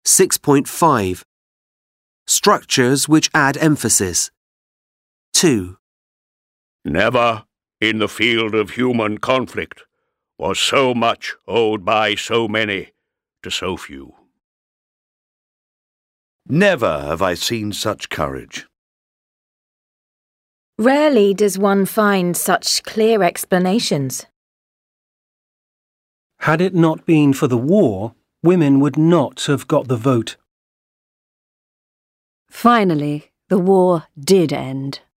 6.5. Structures which add emphasis. 2. Never, in the field of human conflict, was so much owed by so many to so few. Never have I seen such courage. Rarely does one find such clear explanations. Had it not been for the war, women would not have got the vote. Finally, the war did end.